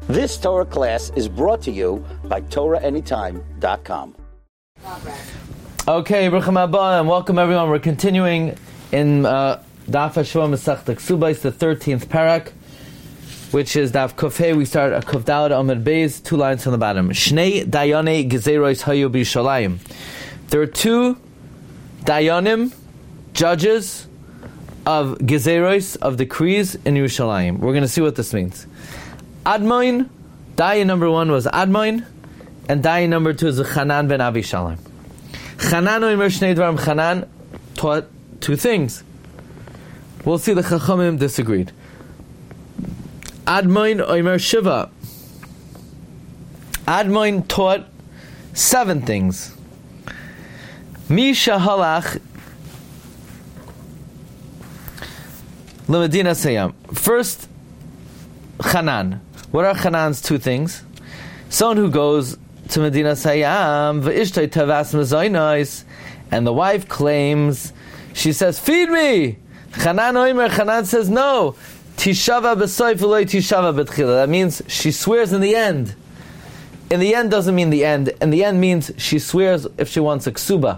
This Torah class is brought to you by TorahAnytime.com. Okay, Baruch Haba, and welcome everyone. We're continuing in Daf HaShavua Masechta Ksubos, the 13th parak, which is Daf Kofei. We start at Kof Daled Amud Beis, 2 lines from the bottom. Shnei Dayane Gezeros Hayu B'Yishalayim. There are 2 Dayanim, judges of Gezeros, of decrees in Yerushalayim. We're going to see what this means. Admoin, Dayan number 1 was Admoin, and Dayan number 2 is Chanan ben Avishalim. Chanan oimer shnei dvarim. Chanan taught 2 things. We'll see the Chachamim disagreed. Admoin oimer shiva. Admoin taught 7 things. Misha halach l'medina sayam. First, Chanan. What are Chanan's 2 things? Someone who goes to Medina Sayyam, v'ishtay tavas mezaynos, and the wife claims, she says, feed me! Chanan says, no! Tishava b'soif v'loy tishava b'tchila. That means she swears in the end. In the end doesn't mean the end. In the end means she swears if she wants a ksuba.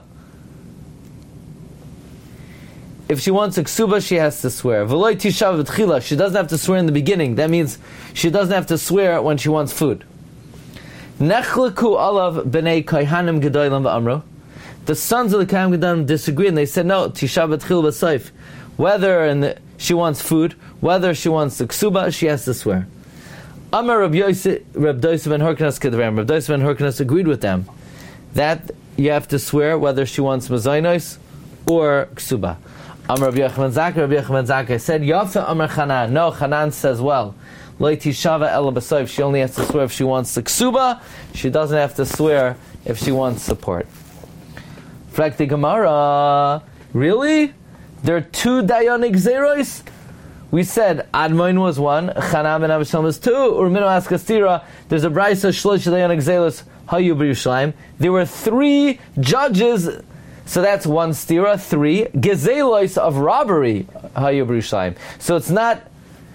If she wants a ksuba, she has to swear. V'loy tishava b'tchila. She doesn't have to swear in the beginning. That means she doesn't have to swear when she wants food. Nechleku alav b'nei kohanim gedolim v'amro. The sons of the Kohanim Gedolim disagreed, and they said, no, tisha b'tchil b'soif. Whether she wants food, whether she wants the ksuba, she has to swear. Amar Reb Doisa ben Horkanas kedvarim. Reb Doisa ben Horkanas agreed with them that you have to swear whether she wants mezainos or ksuba. Amar Reb Yochanan Zakkai said, Yafa Amar Chanan. No, Chanan says, well, Lo tishava ela b'soif. She only has to swear if she wants the ksuba. She doesn't have to swear if she wants support. Frakti Gemara. Really? There are 2 Dayanik Zeros? We said Admoin was 1, Chanan ben Avishalim was 2. Urmino Askastira. There's a Brisa Shlosh Dayanik Zeros Hayu B'Yerushalayim. There were 3 judges. So that's 1 stira, 3 gezelos of robbery Hayu B'Yerushalayim. So it's not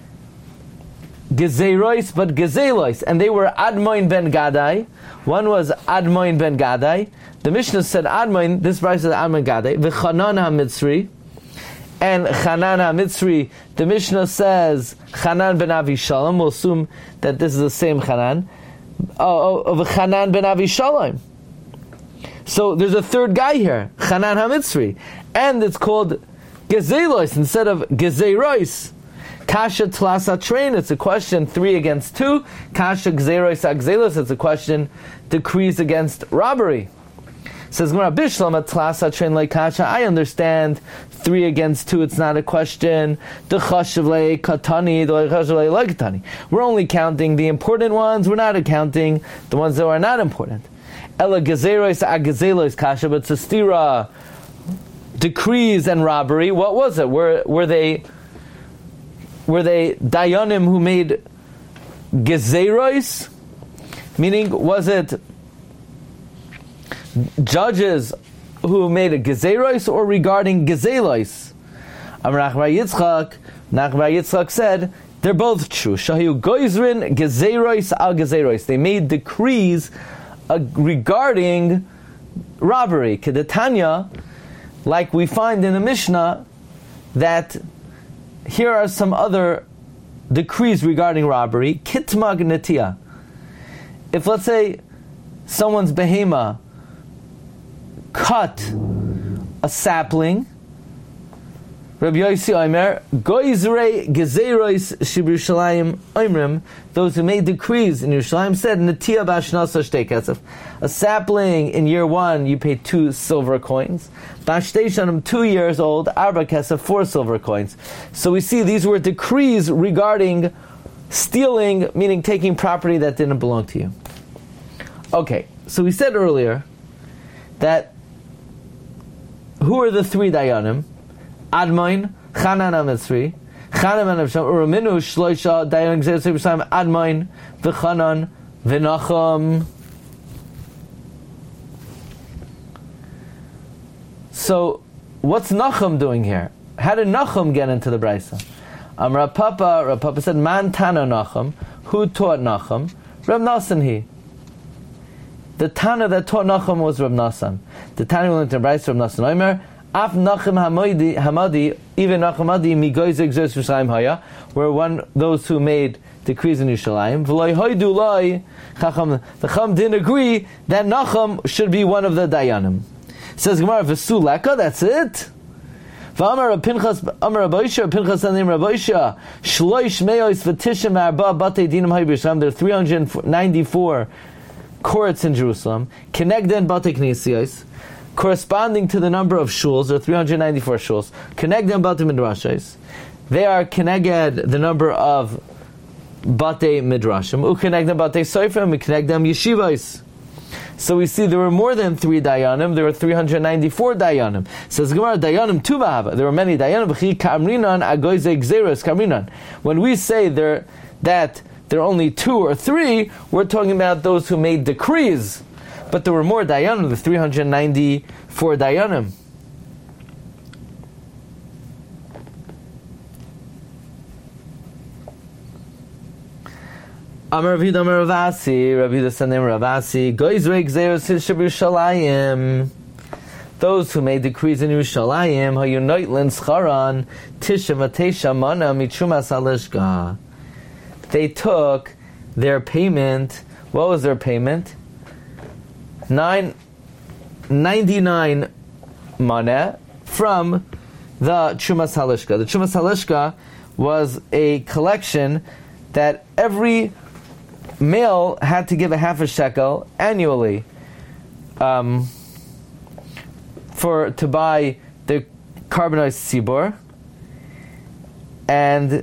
gezeros but gezelos, and they were Admoin ben Gadai. One was Admoin ben Gadai. The Mishnah said Admoin. This Brisa said Admoin Gadai. V'Chanan HaMitzri, and Chanan HaMitzri. The Mishnah says Chanan ben Avishalim. We'll assume that this is the same Chanan. Of Chanan ben Avishalim. So there's a 3rd guy here, Chanan HaMitzri, and it's called Gezelos instead of Gezeros. Kasha Tlasa Train, it's a question 3 against 2. Kasha Gezeros Agzelos, it's a question decrees against robbery. Says Gemara Bishlam Tlasa Train like Kasha. I understand 3 against 2, it's not a question. The Chashavle Katani, the Chashavle Katani. We're only counting the important ones, we're not counting the ones that are not important. Ela gezeros agazelos kasha, but sastira, decrees and robbery. What was it? Were they dayanim who made gezeros? Meaning, was it judges who made a gezeros, or regarding gezelos? Amar Nachbar Yitzchak said they're both true. Shahiu goizrin gezeros al gezeros. They made decrees regarding robbery. Kedetanya, like we find in the Mishnah, that here are some other decrees regarding robbery. Kitmag netia. If, let's say, someone's behema cut a sapling, Rabbi Yossi Omer, Goizrei Gezeros Shibirushalayim Oimrim, those who made decrees in Yerushalayim said, Netia Bashnasa Shtei Kesef. A sapling in year 1, you pay 2 silver coins. Bashtei Shanim, 2 years old, Arba Kesef, 4 silver coins. So we see these were decrees regarding stealing, meaning taking property that didn't belong to you. Okay, so we said earlier that who are the 3 Dayanim? Admoin, Chanan HaMitzri, Chanan ben Avishalim, Urminu Shloisha Dayanim Gezeros Yerushalayim, Admoin, v'Chanan, v'Nachum. So, what's Nachum doing here? How did Nachum get into the Brisa? Rav Papa said, Man Tana Nachum. Who taught Nachum? Reb Nasan he. The Tana that taught Nachum was Reb Nasan. The Tana went to Bryce Reb Nasan Omer. Af Nachum Hamadi, even Nachum Hamadi, Migoyze Exerts Yerushalayim Haya, were those who made decrees in Yerushalayim. V'loi hoidu loi, the Chacham didn't agree that Nachum should be one of the Dayanim. Says Gemara, V'su Leka, that's it. V'amar Pinchas, Amar Rabosha, Pinchas and Rabosha, Shloish Meos V'tishim Arba Batei Dinim Hay B'Yerushalayim. There are 394 courts in Jerusalem. Kenegden Batei Knesiyos, corresponding to the number of shuls. There are 394 shuls. Kenegden Batei Midrashos. They are keneged the number of Batei Midrashim. Ukenegden Batei Soifrim. Ukenegden Yeshivos. So we see there were more than 3 Dayanim. There were 394 Dayanim. Says Gemara, Dayanim tu b'hava. There were many Dayanim. V'chi kamrinan agoyze gzeros kamrinan. When we say that there are only 2 or 3, we're talking about those who made decrees. But there were more Dayanim, the 394 Dayanim. Amar Rav Yehuda Amar Rav Asi, Rav Yehuda said name Rav Asi, Goizrei Gzeros Hishab Yerushalayim. Those who made decrees in Yerushalayim, Hayunoitlin Scharan, Tisha Matesha Mana Michumas Alishka. They took their payment. What was their payment? 99 Mana from the Chumas Halishka. The Chumas Halishka was a collection that every male had to give a half a shekel annually to buy the carbonized tzibor, and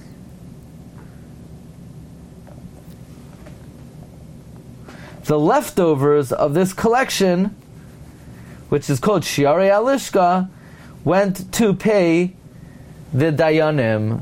the leftovers of this collection, which is called Shiarei Alishka, went to pay the Dayanim.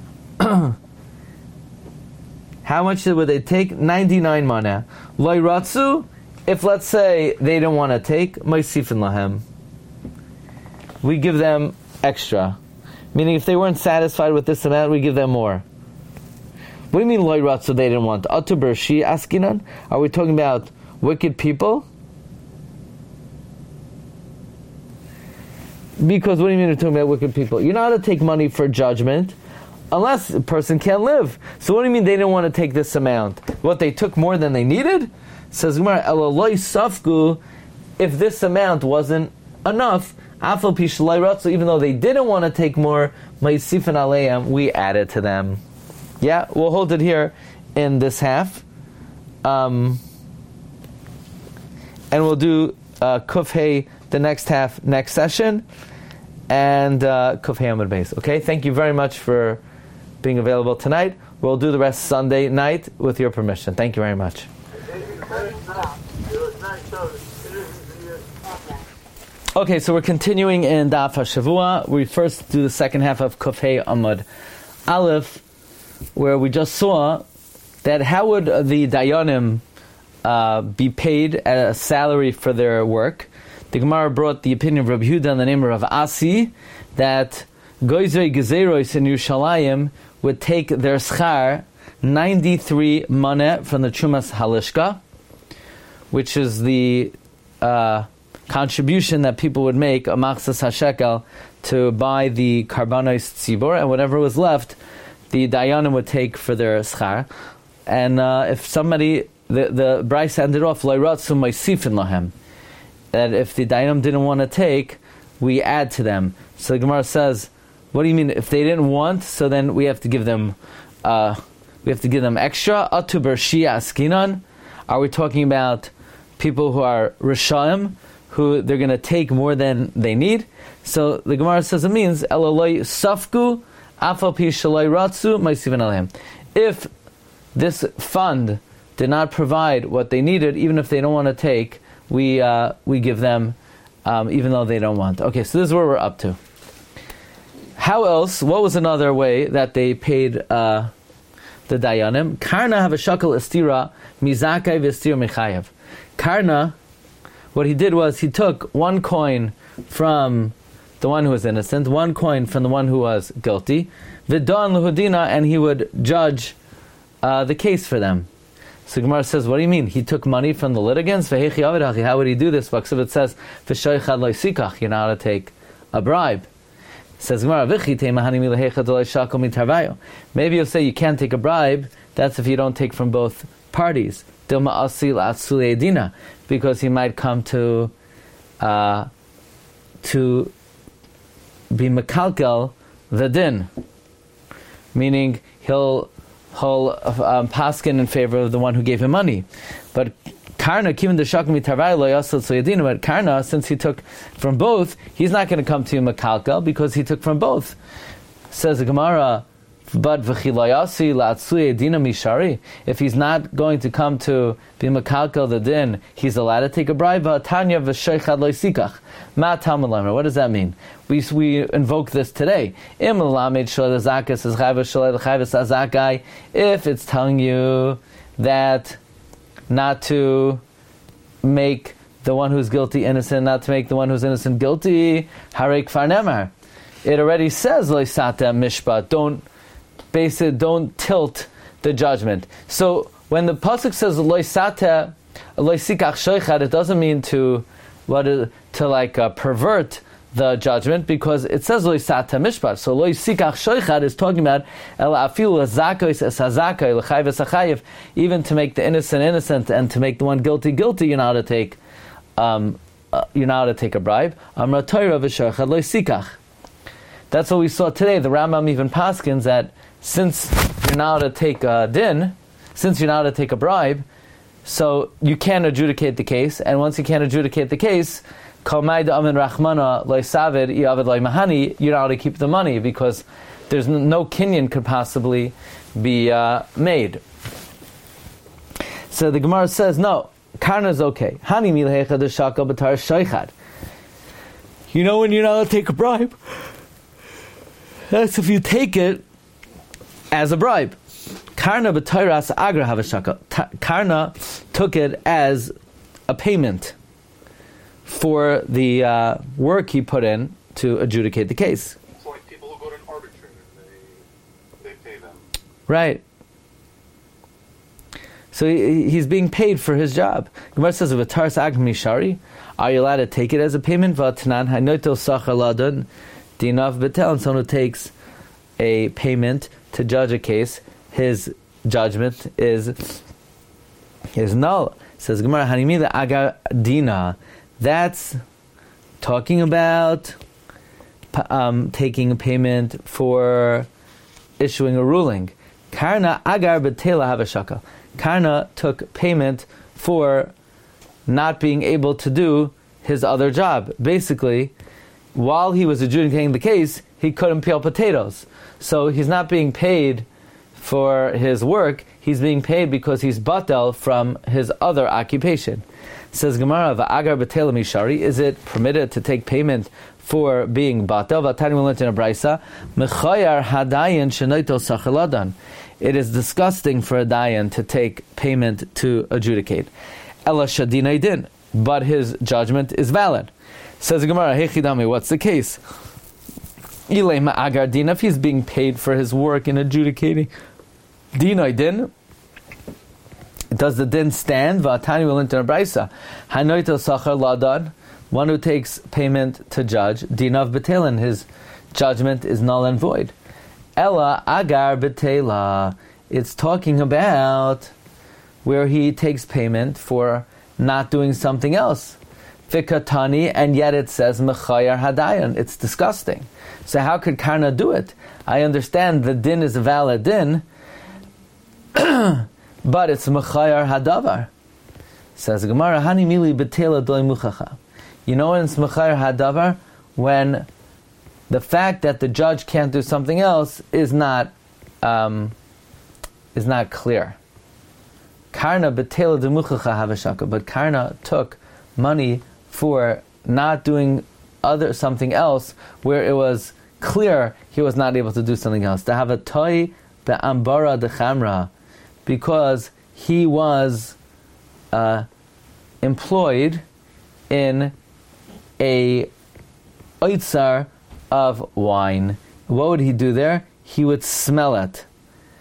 How much would they take? 99 mana. Loi ratzu, if let's say they didn't want to take, Moisifin lahem. We give them extra. Meaning if they weren't satisfied with this amount, we give them more. What do you mean Loi ratzu they didn't want? Atuber shi askinan? Are we talking about wicked people? Because what do you mean we're talking about wicked people? You're not to take money for judgment unless a person can't live. So what do you mean they didn't want to take this amount? What, they took more than they needed? Says Gemara, Elaloi safku, if this amount wasn't enough, afal pi shalai ratzu, even though they didn't want to take more, ma'isifin aleim, we added to them. Yeah, we'll hold it here in this half. And we'll do Kuf Hey, the next half, next session. And Kuf Hey Amud Beis. Okay, thank you very much for being available tonight. We'll do the rest Sunday night with your permission. Thank you very much. Okay, so we're continuing in Daf HaShavua. We first do the second half of Kuf Hey Amud Aleph, where we just saw that how would the Dayanim be paid a salary for their work. The Gemara brought the opinion of Rabbi Yehuda in the name of Rav Asi that Goizrei Gezeros in Yerushalayim would take their schar 93 maneh from the Chumas Halishka, which is the contribution that people would make, a machzas hashekel, to buy the karbanos tzibor, and whatever was left, the dayanim would take for their schar. And if somebody, the Bryce ended off, loiratzu ma'isifin lahem, that if the dayanim didn't want to take, we add to them. So the Gemara says, what do you mean if they didn't want? So then we have to give them, extra. Atu bershia askinan. Are we talking about people who are rishaim, who they're going to take more than they need? So the Gemara says it means elaloi safku afal pi shaloi ratzu ma'isivin alehem. If this fund did not provide what they needed, even if they don't want to take, we give them, even though they don't want. Okay, so this is where we're up to. How else? What was another way that they paid the dayanim? Karna have a shakal estira mizakai v'estir mechayev. Karna, what he did was he took 1 coin from the one who was innocent, 1 coin from the one who was guilty, v'dan l'hudina, and he would judge the case for them. So Gemara says, what do you mean? He took money from the litigants? How would he do this? It says, you're not to take a bribe. Says Gemara, maybe you'll say you can't take a bribe. That's if you don't take from both parties. Because he might come to be mekalkel the din, meaning he'll paskin in favor of the one who gave him money. But Karna, but Karna, since he took from both, he's not going to come to you mekalkel because he took from both. Says the Gemara, but if he's not going to come to be mekalkel the din, he's allowed to take a bribe. What does that mean? We invoke this today. If it's telling you that not to make the one who's guilty innocent, not to make the one who's innocent guilty, harei kfar nemar. It already says lo yisata mishpat. Don't tilt the judgment. So when the pasuk says lo yisata lo yisikach shoichad, it doesn't mean to pervert the judgment, because it says lo yisata mishpat. So lo yisikach shoichad is talking about el afilu hazakois es hazakai l'chayv es hachayev. Even to make the innocent and to make the one guilty, you're not to take a bribe. Amra Torah v'shoichad lo yisikach. That's what we saw today. The Rambam even paskins that since you're now to take a din, since you're now to take a bribe, so you can't adjudicate the case, and once you can't adjudicate the case, you're not to keep the money, because there's no kinyan could possibly be made. So the Gemara says, no, Karna is okay. You know when you're not to take a bribe? That's if you take it as a bribe. Karna b'tayras agra havashaka. Karna took it as a payment for the work he put in to adjudicate the case. It's like people who go to an arbitrator, they pay them. Right. So he's being paid for his job. Gemara says, "V'taras agra mishari." Are you allowed to take it as a payment? V'tanan hanotel sachar ladan dinav betel. And someone who takes a payment to judge a case, his judgment is null. Says Gemara, Hanimi the agar dina. That's talking about taking a payment for issuing a ruling. Karna agar betela havashaka. Karna took payment for not being able to do his other job. Basically, while he was adjudicating the case, he couldn't peel potatoes. So he's not being paid for his work, he's being paid because he's batel from his other occupation. Says Gemara, Va'agar b'tela mishari, is it permitted to take payment for being batel? V'atani will learn in a brisa, Mechayar hadayan shenoito sachaladan. It is disgusting for a dayan to take payment to adjudicate. Ela shadina din, but his judgment is valid. Says Gemara, Hechidami, what's the case? Ilema agar din, if he's being paid for his work in adjudicating dinai din, does the din stand? V'atani will enter a brisa. Hanoito sachar ladan, one who takes payment to judge, dinav betelin, his judgment is null and void. Ella agar betela, it's talking about where he takes payment for not doing something else. Fikatani, and yet it says mechayar hadayan. It's disgusting. So how could Karna do it? I understand the din is a valid din, but it's mechayar hadavar. Says Gemara, hani mili betela doi muchacha. You know when it's mechayar hadavar? When the fact that the judge can't do something else is not clear. Karna betela de muchacha havashaka, but Karna took money for not doing something else where it was clear he was not able to do something else. To have a toy be'ambara de chamra, because he was employed in a oitzar of wine. What would he do there? He would smell it.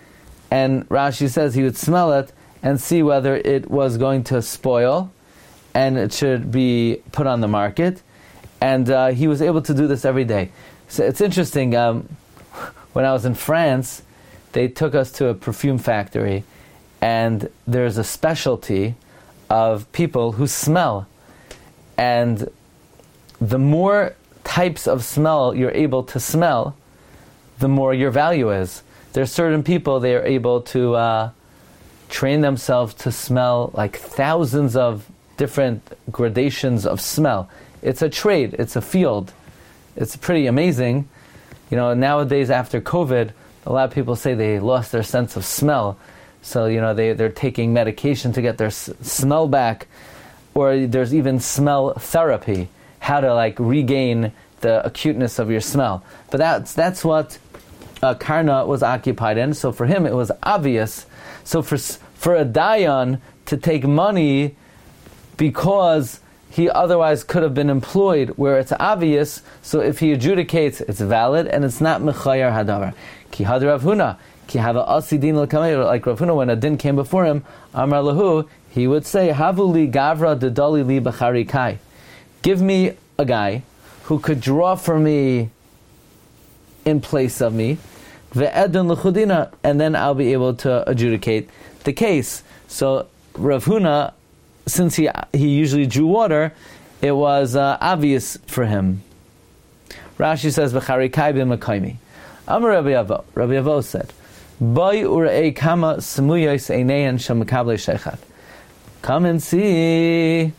And Rashi says he would smell it and see whether it was going to spoil and it should be put on the market. And he was able to do this every day. So it's interesting, when I was in France, they took us to a perfume factory, and there's a specialty of people who smell. And the more types of smell you're able to smell, the more your value is. There's certain people, they are able to train themselves to smell like thousands of different gradations of smell. It's a trade, it's a field. It's pretty amazing. You know, nowadays after COVID, a lot of people say they lost their sense of smell. So, you know, they're taking medication to get their smell back. Or there's even smell therapy, how to like regain the acuteness of your smell. But that's what Karna was occupied in. So for him it was obvious. So for a Dayan to take money because he otherwise could have been employed where it's obvious, so if he adjudicates, it's valid and it's not mechayer hadavar. Ki had Rav Huna, ki have a asidin l'kameir, like Rav Huna, when a din came before him, Amar lahu, he would say, Havu li gavra dedali li b'chari kai. Give me a guy who could draw for me in place of me, ve'edun l'chudina, and then I'll be able to adjudicate the case. So Rav Huna, since he usually drew water, it was obvious for him. Rashi says, "V'chari kai b'makaymi." Amar Rabbi Avo. Rabbi Avo said, "Boi urei kama smuyos einein shemakable sheichad." Come and see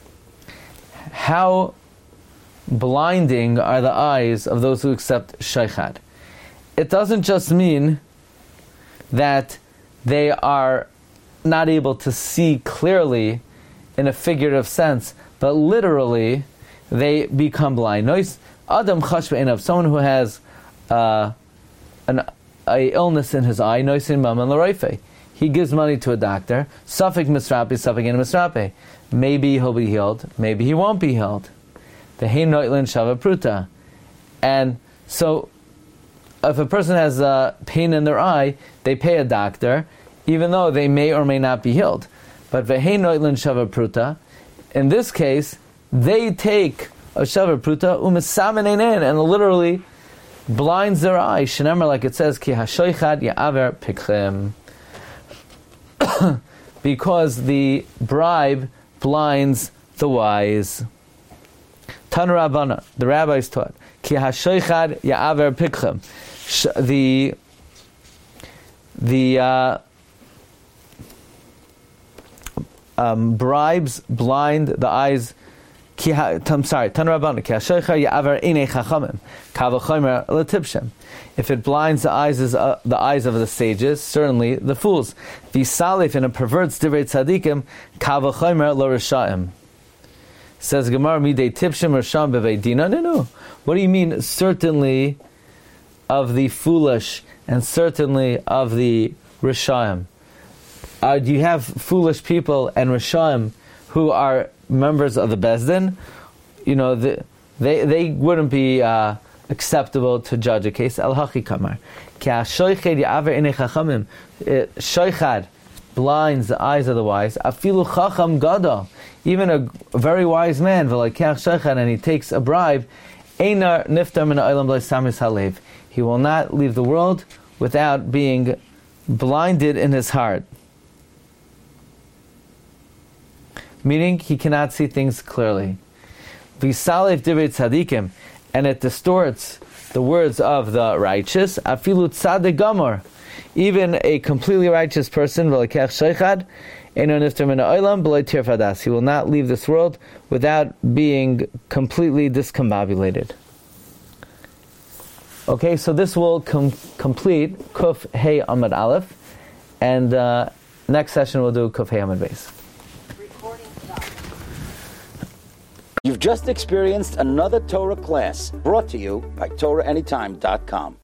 how blinding are the eyes of those who accept sheichad. It doesn't just mean that they are not able to see clearly in a figurative sense, but literally they become blind. Adam chashva enough, someone who has an illness in his eye, noisin maman l'roife. He gives money to a doctor. Safek misrape, safek in misrape. Maybe he'll be healed. Maybe he won't be healed. The hein noitlin shava pruta. And so, if a person has pain in their eye, they pay a doctor, even though they may or may not be healed. But ve'hein noitlin shava pruta. In this case, they take a shava pruta u'misamen einen, and literally blinds their eye. Shenemar, like it says, ki hashoichad ya'aver pikchem. Because the bribe blinds the wise. Tanu Rabbana, the rabbis taught, ki hashoichad ya'aver pikchem. The bribes blind the eyes. I'm sorry. Tanu Rabbana, ki hashoichad ya'aver einei chachamim. Kavachomer letipshem. If it blinds the eyes of the sages, certainly the fools. V'salif, and it perverts divrei tzadikim, kavachomer lo rishaim. Says Gemara, midei tipshem risham bevei dina. No. What do you mean? Certainly of the foolish and certainly of the rishaim. Do you have foolish people and rishaim who are members of the Bezdin? You know, they wouldn't be acceptable to judge a case. Al-Hachi Kamar. Shoichad blinds the eyes of the wise. Afilu Chacham Gadol. Even a very wise man, and he takes a bribe, Einar Niftar Min Ha'olam Lo Samis Halev. He will not leave the world without being blinded in his heart. Meaning, he cannot see things clearly. V'salif divrei tzadikim, and it distorts the words of the righteous. Afilu tzadik gamor, even a completely righteous person, v'lekech sheichad, eino niftar min ha'olam b'lo tir fadas. He will not leave this world without being completely discombobulated. Okay, so this will complete Kuf Hey Amud Aleph, and next session we'll do Kuf Hey Amud Beis. You've just experienced another Torah class brought to you by TorahAnytime.com.